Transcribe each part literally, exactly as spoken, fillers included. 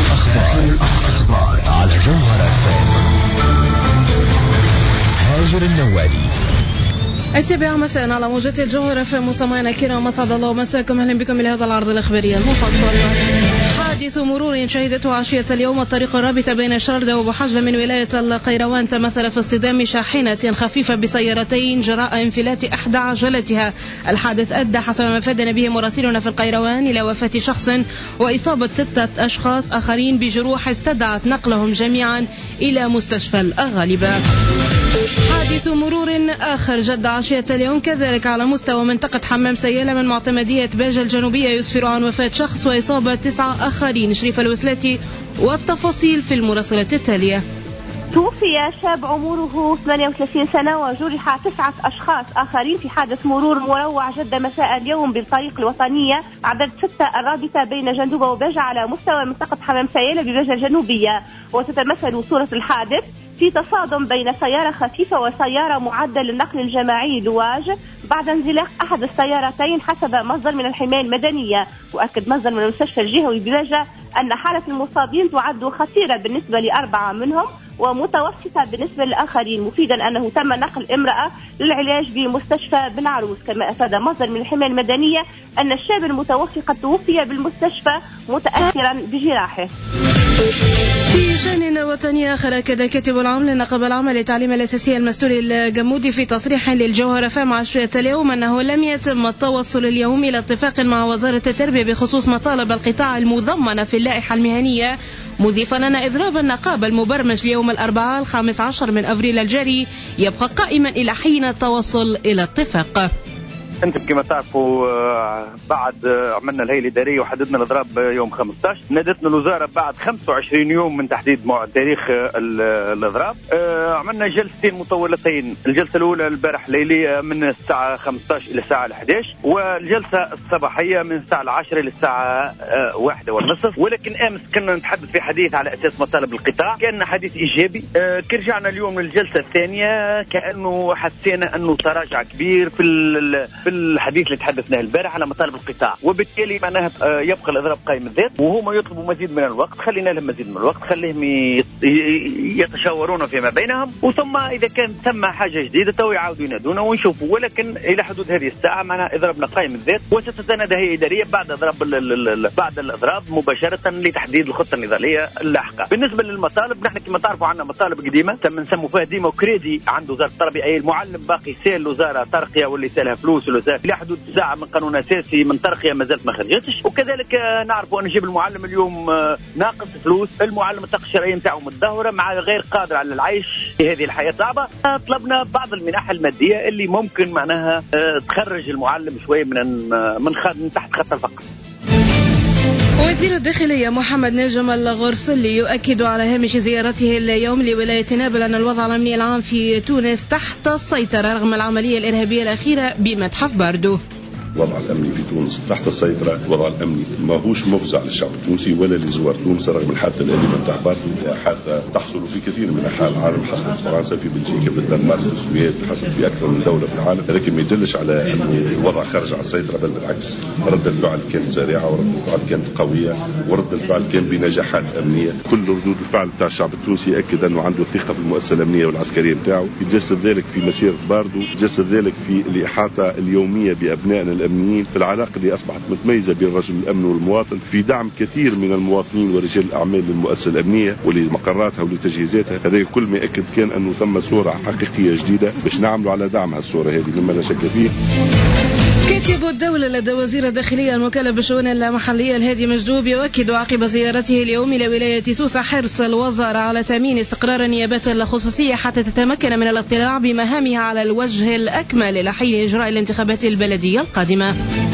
الأخبار الأخبار على جوهر اف ام. هاجر النوادي. السابعة مساء على موجة الجوهر اف ام. مستمعينا الكرام، اسعد الله مساكم، اهلا بكم الى هذا العرض الاخباري المفصل. حادث مرور شهدته عشية اليوم الطريق الرابطة بين شردة وبوحجلة من ولاية القيروان تمثل في اصطدام شاحنة خفيفة بسيارتين جراء انفلات احدى عجلتها. الحادث ادى حسب ما افادنا به مراسلنا في القيروان الى وفاة شخص واصابة ستة اشخاص اخرين بجروح استدعت نقلهم جميعا الى مستشفى الغالبة. حادث مرور آخر جد عشية اليوم كذلك على مستوى منطقة حمام سيالة من معتمدية باجة الجنوبية يسفر عن وفاة شخص وإصابة تسعة آخرين. شريف الوسلاتي والتفاصيل في المراسلة التالية. توفي شاب عمره ثمانية وثلاثين سنة وجرح تسعة أشخاص آخرين في حادث مرور مروع جد مساء اليوم بالطريق الوطنية عدد ستة الرابطة بين جندوبة وباجة على مستوى منطقة حمام سيالة بباجة الجنوبية. وتتمثل صورة الحادث في تصادم بين سيارة خفيفة وسيارة معدة للنقل الجماعي لواج بعد انزلاق أحد السيارتين حسب مصدر من الحماية المدنية. وأكد مصدر من المستشفى الجهوي بباجة أن حالة المصابين تعد خطيرة بالنسبة لأربعة منهم ومتوسطة بالنسبة للآخرين، مفيدا أنه تم نقل امرأة للعلاج بمستشفى بن عروس. كما أفاد مصدر من الحماية المدنية أن الشاب المتوفي قد توفي بالمستشفى متأثرا بجراحه. في شأن وطني آخر، أكد كاتب العام للنقابة العامة للتعليم الأساسي المستوري الجمودي في تصريح للجوهر فام عشية اليوم أنه لم يتم التوصل اليوم إلى اتفاق مع وزارة التربية بخصوص مطالب القطاع المضمنة في اللائحة المهنية، مضيفا أن إضراب النقابة المبرمج ليوم الأربعاء الخامس عشر من أبريل الجاري يبقى قائما إلى حين التوصل إلى اتفاق. انتم كما تعرفوا بعد عملنا الهيئة الإدارية وحددنا الإضراب يوم خمسة عشر، نادتنا الوزارة بعد خمسة وعشرين يوم من تحديد تاريخ الإضراب. عملنا جلستين مطولتين، الجلسة الأولى البارح ليلية من الساعة خمسة عشر إلى الساعة الحادية عشرة، والجلسة الصباحية من الساعة العاشرة إلى الساعة واحدة والنصف. ولكن أمس كنا نتحدث في حديث على أساس مطالب القطاع، كان حديث إيجابي. كرجعنا اليوم للجلسة الثانية كأنه حسينا أنه تراجع كبير في في الحديث اللي تحدثناه البارح على مطالب القطاع، وبالتالي معناها يبقى الإضراب قائم الذات، وهما يطلبوا مزيد من الوقت. خلينا لهم مزيد من الوقت، خليهم يتشاورون فيما بينهم، وثم إذا كان ثم حاجة جديدة تو يعاودوا ينادونا ونشوفوا. ولكن إلى حدود هذه الساعة معناها إضرابنا قائم الذات، وستتنادى هيئة إدارية بعد إضراب بعد الإضراب مباشرة لتحديد الخطة النضالية اللاحقة. بالنسبة للمطالب، نحن كما تعرفوا عندنا مطالب قديمة تم نسموا فيها ديما وكريدي عند وزارة التربية، أي المعلم باقي سال الوزارة ترقية واللي سالها فلوس إلى حدود ساعة من قانون أساسي من ترقية ما زالت ما خرجتش. وكذلك نعرفوا أن نجيب المعلم اليوم ناقص فلوس، المعلم الطاقة الشرعية نتاعو متدهورة مع غير قادر على العيش في هذه الحياة صعبة. طلبنا بعض المنح المادية اللي ممكن معناها تخرج المعلم شوية من من, من تحت خط الفقر. وزير الداخلية محمد نجم الغرسلي يؤكد على هامش زيارته اليوم لولاية نابل أن الوضع الأمني العام في تونس تحت السيطرة رغم العملية الإرهابية الأخيرة بمتحف باردو. الوضع الأمني في تونس تحت السيطرة، الوضع الأمني ما هوش مفزع للشعب التونسي ولا لزوار تونس رغم الحادثة الأليمة نتاع باردو، حادثة تحصل في كثير من أنحاء العالم، حصلت في فرنسا، في بلجيكا، في الدنمارك، في السويد، حصلت في أكثر من دولة في العالم، لكن ما يدلش على أنه الوضع خرج عن السيطرة، بل بالعكس رد الفعل كانت سريعة ورد الفعل كانت قوية ورد الفعل كان بنجاحات أمنية. كل ردود الفعل نتاع الشعب التونسي يأكد أنه عنده ثقة في المؤسسة الأمنية والعسكرية نتاعو، يتجسد ذلك في مسيرة باردو، يتجسد ذلك في الإحاطة اليومية بأبنائنا الأمنيين، في العلاقة اللي أصبحت متميزة بين رجل الأمن والمواطن، في دعم كثير من المواطنين ورجال الأعمال للمؤسسة الأمنية ولمقراتها ولتجهيزاتها. هذا كل ما يأكد كان أنه ثم صورة حقيقية جديدة باش نعملوا على دعم هالصورة هذه مما لا شك فيه. كاتب الدولة لدى وزير الداخلية المكلف بالشؤون المحلية الهادي مجدوب يؤكد عقب زيارته اليوم إلى ولاية سوسة حرص الوزارة على تأمين استقرار النيابات الخصوصية حتى تتمكن من الاطلاع بمهامها على الوجه الأكمل إلى حين إجراء الانتخابات البلدية القادمة.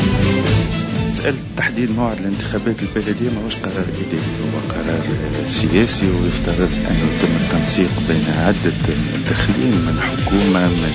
مسألة تحديد موعد الانتخابات البلدية ما هوش قرار إداري، هو قرار سياسي، ويفترض أن يتم التنسيق بين عدة مدخلين من حكومة، من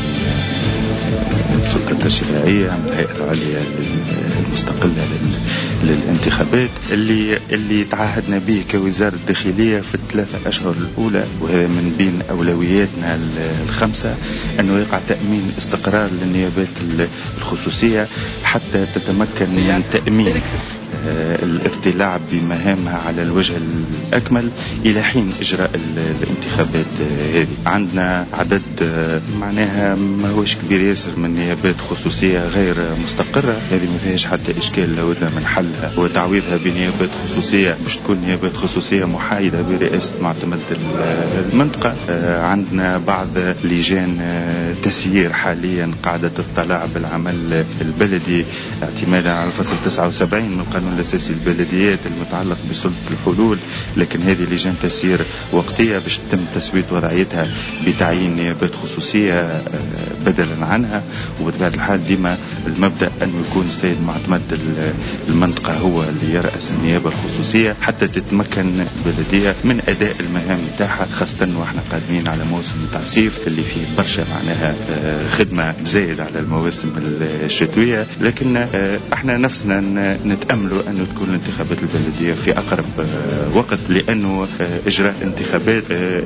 السلطة التشريعية، من الهيئة العليا المستقلة للانتخابات اللي اللي تعهدنا به كوزارة الداخلية في الثلاثة أشهر الأولى، وهذا من بين أولوياتنا الخمسة، أنه يقع تأمين استقرار للنيابات الخصوصية حتى تتمكن من تأمين الارتلاع بمهامها على الوجه الأكمل إلى حين إجراء الانتخابات هذه. عندنا عدد معناها ما هوش كبير ياسر من نيابات خصوصية غير مستقرة، هذه ما فيهاش حتى إشكال لابد من حلها وتعويضها بنيابات خصوصية مش تكون نيابات خصوصية محايدة برئاسة معتمد المنطقة. عندنا بعض لجان تسيير حاليا قاعدة تطلع بالعمل البلدي اعتمادا على الفصل تسعة وسبعين من القانون الأساسي البلديات المتعلق بسلطة الحلول، لكن هذه لجان تسيير وقتية باش تم تسوية وضعيتها بتعيين نيابات خصوصية بدلا عنها. وبطبيعة الحال ديما المبدأ أنه يكون السيد معتمد المنطقة هو اللي يرأس النيابة الخصوصية حتى تتمكن البلدية من أداء المهام نتاعها، خاصة وإحنا قادمين على موسم التعصيف اللي فيه برشا معناها خدمة زايد على المواسم الشتوية. لكن احنا نفسنا نتأملوا أنه تكون الانتخابات البلدية في أقرب وقت، لأنه إجراء انتخابات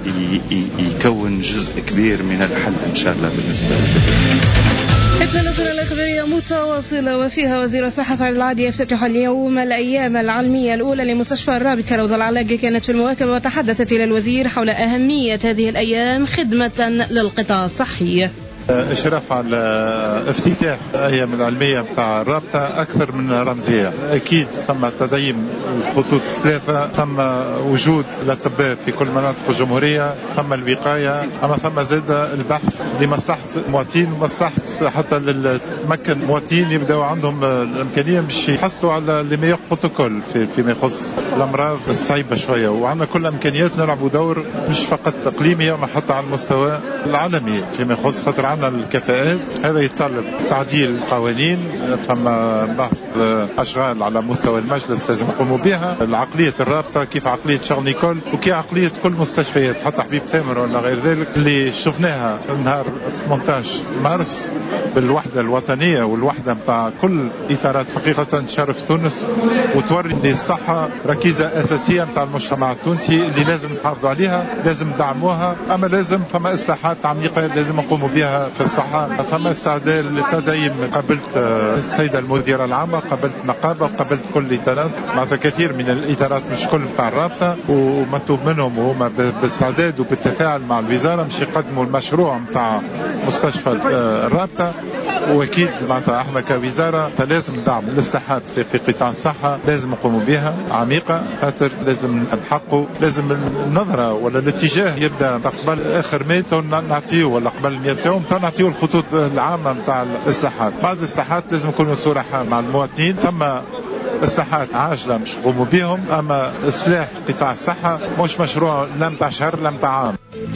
يكون جزء كبير من الحل إن شاء الله بالنسبة للبلدية. التلاتة الإخبارية متواصلة وفيها وزير الصحة سعد العادي يفتتح اليوم الأيام العلمية الأولى لمستشفى الرابطة روضة العلاج. كانت في المواكبة وتحدثت إلى الوزير حول أهمية هذه الأيام خدمة للقطاع الصحي. إشراف على افتتاح الأيام العلمية بتاع الرابطة أكثر من رمزية. أكيد ثم تدعيم الخطوط الثلاثة، ثم وجود الأطباء في كل مناطق الجمهورية، ثم الوقاية، أما ثم زاد البحث لمصلحة المواطنين ومصلحة حتى للمكن المواطنين يبدأوا عندهم الإمكانية باش يحصلوا على لي ميور بروتوكول في فيما يخص الأمراض الصعيبة شوية. وعندنا كل الإمكانيات نلعبوا دور مش فقط إقليمي وما حتى على المستوى العالمي فيما يخص خاطر عندنا الكفاءات. هذا يتطلب تعديل القوانين، ثم بحث أشغال على مستوى المجلس لازم يقوموا بها. العقلية الرابطة كيف عقلية شارل نيكول وكيف عقلية كل مستشفيات حتى حبيب ثامر ولا غير ذلك اللي شفناها نهار ثمانية عشر مارس بالوحدة الوطنية والوحدة متاع كل إطارات حقيقة تشرف تونس وتوري أن الصحة ركيزة أساسية متاع المجتمع التونسي اللي لازم نحافظوا عليها، لازم ندعموها. أما لازم ثم إصلاحات عميقة لازم نقوموا بها في الصحة. ثم استعداد للتدعيم. قابلت السيدة المديرة العامة، قابلت نقابة، قابلت كل الإطارات معناتها كثير من الإطارات مش كل متاع الرابطة، ومطلوب منهم وهم باستعداد وبالتفاعل مع الوزارة مش يقدموا المشروع متاع مستشفى الرابطة. واكيد معناتها احنا كوزاره لازم ندعم الاصلاحات في في قطاع الصحه، لازم نقوموا بها عميقه خاطر لازم نحققوا، لازم النظره ولا الاتجاه يبدا قبل اخر مئة نعطيه ولا قبل مئة يوم نعطيه الخطوط العامه نتاع الاصلاحات. بعد الاصلاحات لازم نكونوا صراحه مع المواطنين، ثم اصلاحات عاجله مش نقوموا بهم، اما اصلاح قطاع الصحه مش مشروع لا متاع شهر لا متاع عام.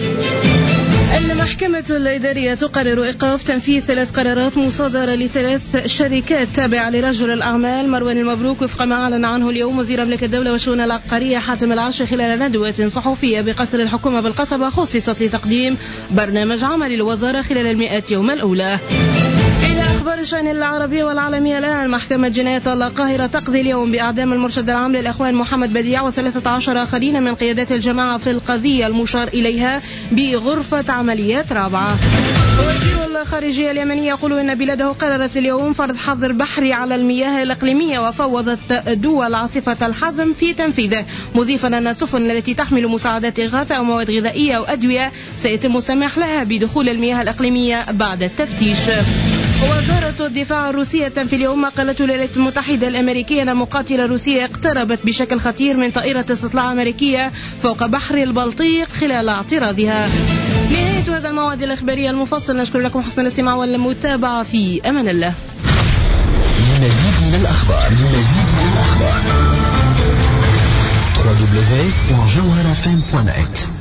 المحكمة الإدارية تقرر إيقاف تنفيذ ثلاث قرارات مصادرة لثلاث شركات تابعة لرجل الأعمال مروان المبروك وفق ما أعلن عنه اليوم وزير أملاك الدولة والشؤون العقارية حاتم العاشر خلال ندوة صحفية بقصر الحكومة بالقصبة خصصت لتقديم برنامج عمل الوزارة خلال المئة يوم الأولى. إلى أخبار الشأن العربية والعالمية الآن. محكمة جناية القاهرة تقضي اليوم بإعدام المرشد العام للأخوان محمد بديع وثلاثة عشر آخرين من قيادات الجماعة في القضية المشار إليها بغرفة عمليات رابعة. وزير الخارجية اليمني يقول إن بلاده قررت اليوم فرض حظر بحري على المياه الإقليمية وفوضت دول عاصفة الحزم في تنفيذه، مضيفا أن السفن التي تحمل مساعدات إغاثة أو مواد غذائية أو أدوية سيتم السماح لها بدخول المياه الإقليمية بعد التفتيش. وزارة الدفاع الروسية تنفي اليوم ما قالته الولايات المتحدة الأمريكية أن مقاتلة روسية اقتربت بشكل خطير من طائرة استطلاع أمريكية فوق بحر البلطيق خلال اعتراضها. نهاية هذا المواد الإخبارية المفصل، نشكر لكم حسن الاستماع والمتابعة في أمان الله. لمزيد من الأخبار لمزيد من الأخبار دبليو دبليو دبليو دوت جوهر اف ام دوت نت